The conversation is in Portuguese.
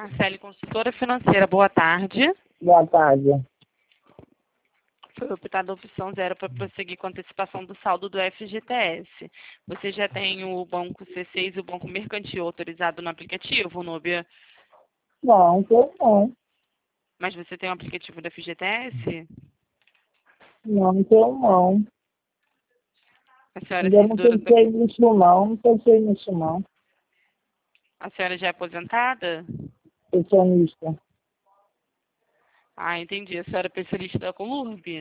Marcele, consultora financeira, boa tarde. Boa tarde. Foi optada a opção 0 para prosseguir com a antecipação do saldo do FGTS. Você já tem o banco C6 e o banco mercantil autorizado no aplicativo, Núbia? Não, eu não. Mas você tem o aplicativo do FGTS? Não, eu não. A senhora é Ainda não servidora pensei nisso não, não pensei nisso não. A senhora já é aposentada? Pensionista. Ah, entendi. A senhora é pensionista da Colurb?